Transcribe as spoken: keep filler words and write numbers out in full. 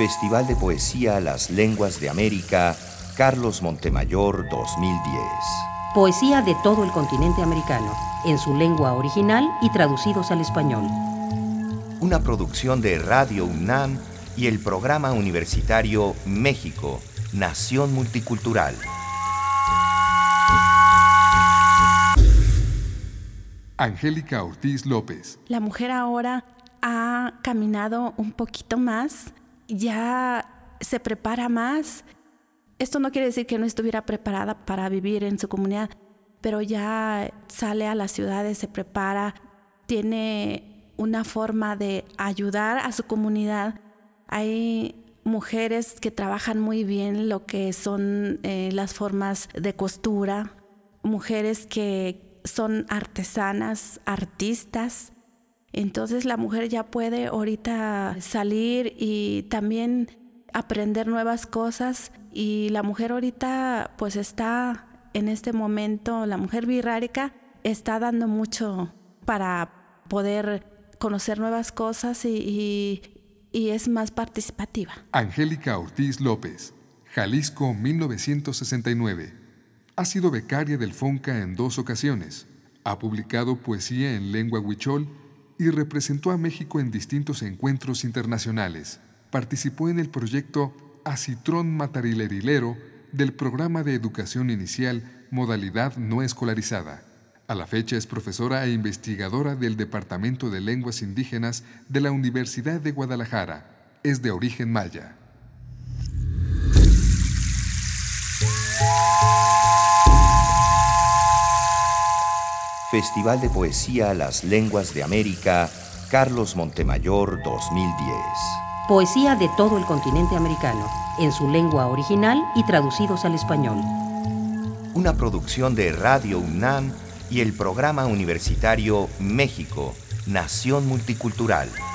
Festival de Poesía Las Lenguas de América, Carlos Montemayor dos mil diez. Poesía de todo el continente americano, en su lengua original y traducidos al español. Una producción de Radio UNAM y el Programa Universitario México, Nación Multicultural. Angélica Ortiz López. La mujer ahora ha caminado un poquito más, ya se prepara más. Esto no quiere decir que no estuviera preparada para vivir en su comunidad, pero ya sale a las ciudades, se prepara, tiene una forma de ayudar a su comunidad. Hay mujeres que trabajan muy bien lo que son eh, las formas de costura, mujeres que son artesanas, artistas. Entonces la mujer ya puede ahorita salir y también aprender nuevas cosas, y la mujer ahorita pues está en este momento, la mujer birrárica está dando mucho para poder conocer nuevas cosas y, y, y es más participativa. Angélica Ortiz López, Jalisco mil novecientos sesenta y nueve. Ha sido becaria del FONCA en dos ocasiones, ha publicado poesía en lengua huichol y representó a México en distintos encuentros internacionales. Participó en el proyecto Acitrón Matarilerilero del Programa de Educación Inicial Modalidad No Escolarizada. A la fecha es profesora e investigadora del Departamento de Lenguas Indígenas de la Universidad de Guadalajara. Es de origen maya. Festival de Poesía Las Lenguas de América, Carlos Montemayor dos mil diez. Poesía de todo el continente americano, en su lengua original y traducidos al español. Una producción de Radio UNAM y el Programa Universitario México, Nación Multicultural.